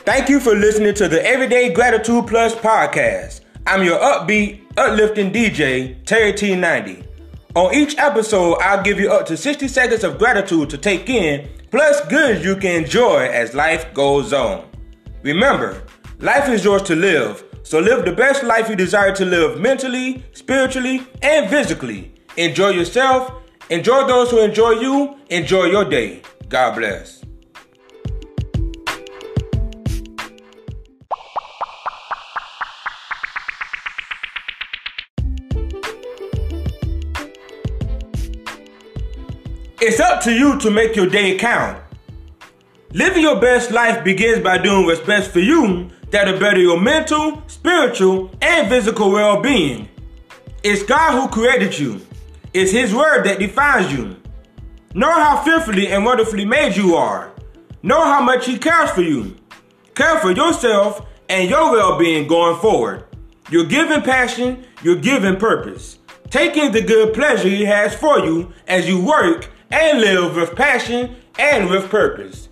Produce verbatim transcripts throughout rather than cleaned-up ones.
Thank you for listening to the Everyday Gratitude Plus podcast. I'm your upbeat, uplifting D J, Terry T ninety. On each episode, I'll give you up to sixty seconds of gratitude to take in, plus goods you can enjoy as life goes on. Remember, life is yours to live, so live the best life you desire to live mentally, spiritually, and physically. Enjoy yourself, enjoy those who enjoy you, enjoy your day. God bless. It's up to you to make your day count. Living your best life begins by doing what's best for you that'll better your mental, spiritual, and physical well-being. It's God who created you. It's His word that defines you. Know how fearfully and wonderfully made you are. Know how much He cares for you. Care for yourself and your well-being going forward. You're given passion, you're given purpose. Take in the good pleasure He has for you as you work and live with passion and with purpose.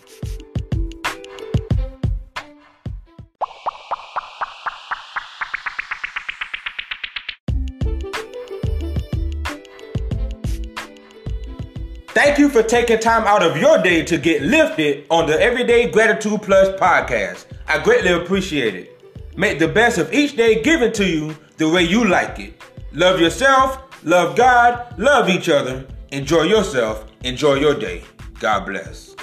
Thank you for taking time out of your day to get lifted on the Everyday Gratitude Plus podcast. I greatly appreciate it. Make the best of each day given to you the way you like it. Love yourself, love God, love each other. Enjoy yourself. Enjoy your day. God bless.